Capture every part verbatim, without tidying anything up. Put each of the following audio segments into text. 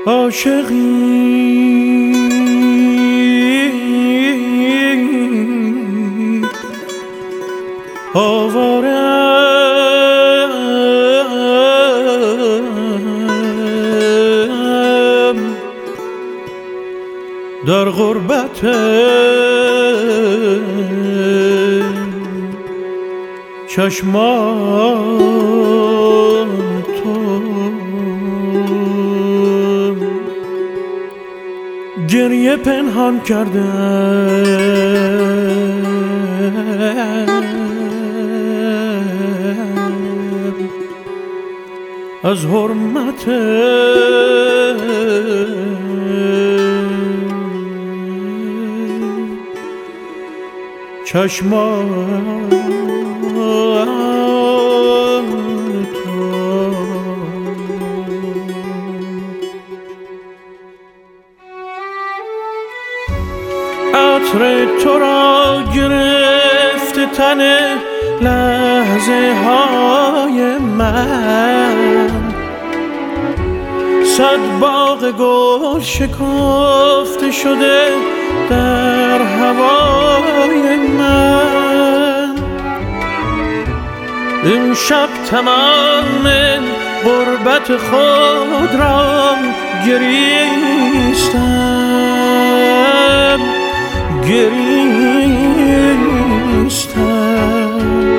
عاشقی آوارم در غربت چشمان تو، گریه پنهان کردم از حرمت چشمان تو. عطر تو را گرفت تن لحظه های من، صد باغ گل شکافته شده در هوای من. این شب تمام غربت خود را گریستم گریستم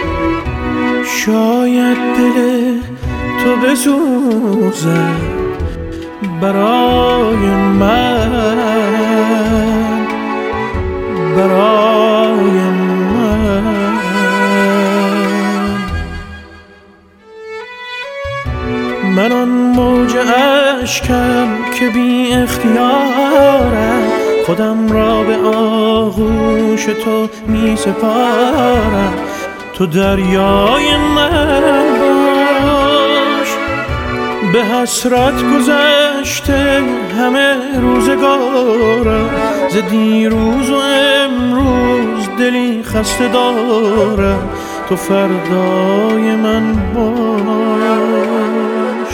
شاید دل تو بسوزد برای من، برای من. من آن موج اشکم که بی اختیارم، خودم را به آغوش تو می سپارم. تو دریای من باش، به حسرت گذشته همه روزگارم. ز دیروز و امروز دلی خسته دارم، تو فردای من باش.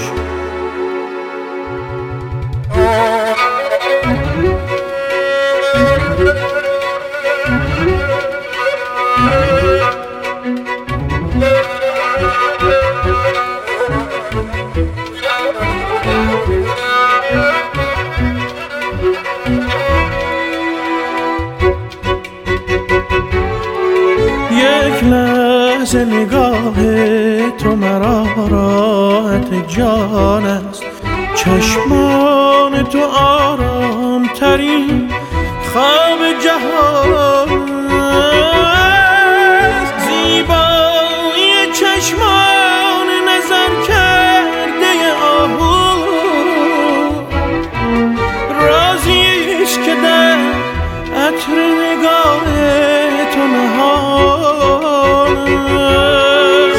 یک لحظه نگاه تو مرا راحت جان است، چشمان تو آرام ترین خواب جهان است. زیبایی چشمان نظر کرده آهو رازی است که در عطر نگاه تو نهان است.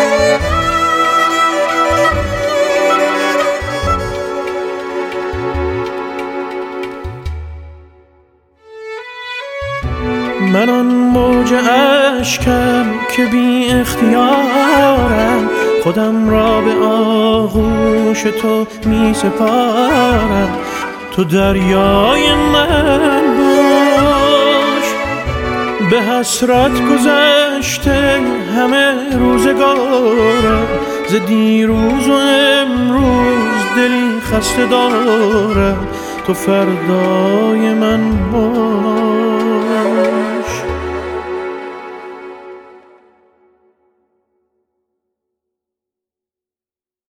من آن موج اشکم که بی اختیارم، خودم را به آغوش تو می سپارم. تو دریای من باش، به حسرت گذشته همه روزگارم. ز دیروز و امروز دلی خسته دارم، تو فردای من